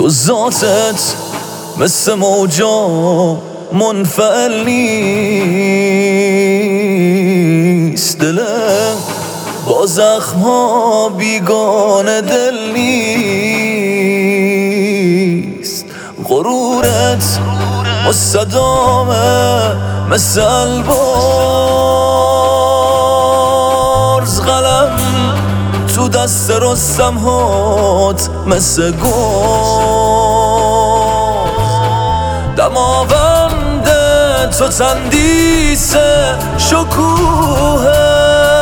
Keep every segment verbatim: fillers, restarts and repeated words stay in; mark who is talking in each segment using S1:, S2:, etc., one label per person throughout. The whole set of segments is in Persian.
S1: تو ذاتت مثل موجا منفعل نیست، دلم با زخم ها بیگانه دل نیست. غرورت مستدامه مثل البرز، قلم تو دست رستم هات مثل گرز. دماوند تو تندیس شکوهه،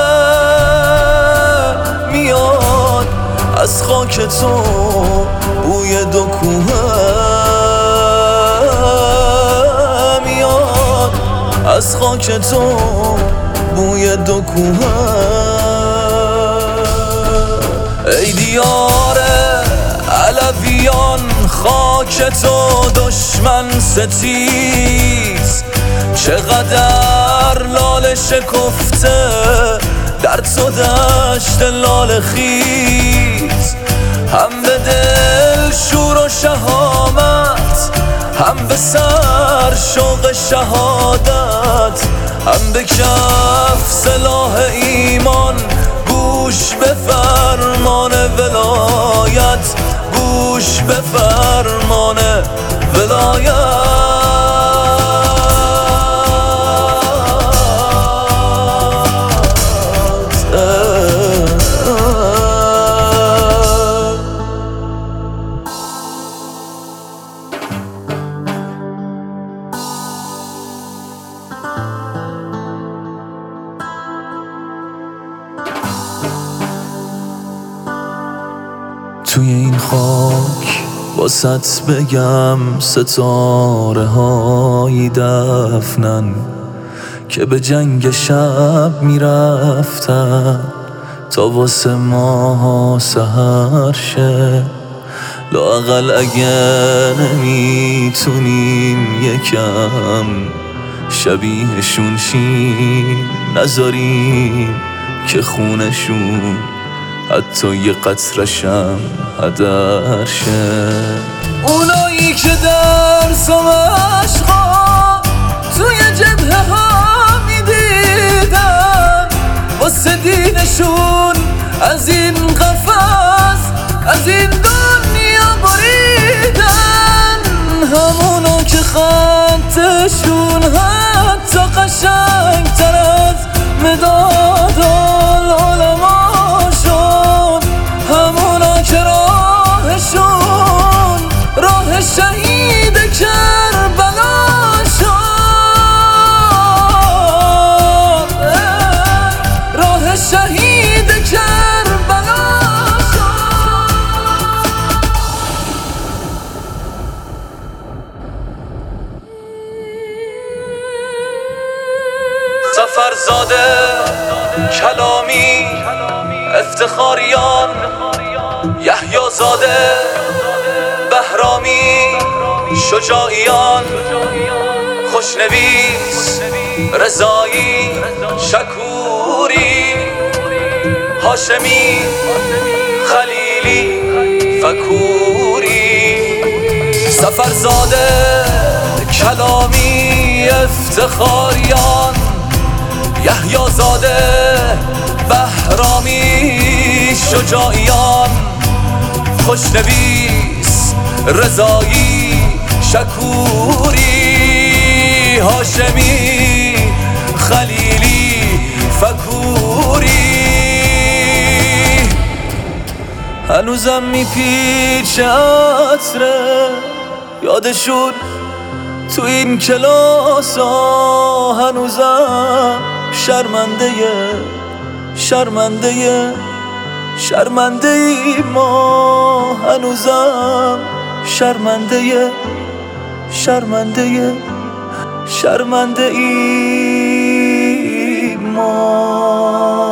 S1: میاد از خاک تو بوی دو کوهه، میاد از خاک تو بوی دو کوهه. ای دیار علویان خاک تو دشمن ستیز، چقدر لاله شکفته در تو دشت لاله خیز. هم به دل شور و شهامت، هم به سر شوق شهادت، هم به کف سلاح ایمان. گوش به فرمان ولایت، گوش به فرمان ولایت. توی این خاک واسط بگم ستاره های دفنن که به جنگ شب میرفتن تا واسه ما سحر شه. لااقل اگه نمیتونیم یکم شبیهشون شیم، نذاریم که خونشون حتی یه قطرشم هدر شه. اونایی که درس و عشقا توی جبهه ها میدیدن، واسه دینشون از این قفس از این دنیا بریدن. همونا که خطشون حتی قشنگ تر از مداد العلما شد، همونا که راهشون راه شهید کربلا شد، راه شهید کربلا شد. سفرزاده کلامی افتخاریان، یحیی زاده بهرامی شجاعیان، خوشنویس رضایی شکوری، هاشمی خلیلی فکوری. سفرزاده کلامی افتخاریان، یحیی زاده بهرامی شجاعیان، خوشنویس رضایی شکوری، هاشمی خلیلی فکوری. هنوزم میپیچه عطره یادشون تو این کلاس ها، هنوزم شرمنده شرمنده شرمنده ای ما، هنوزم شرمنده شرمنده شرمنده ای ما.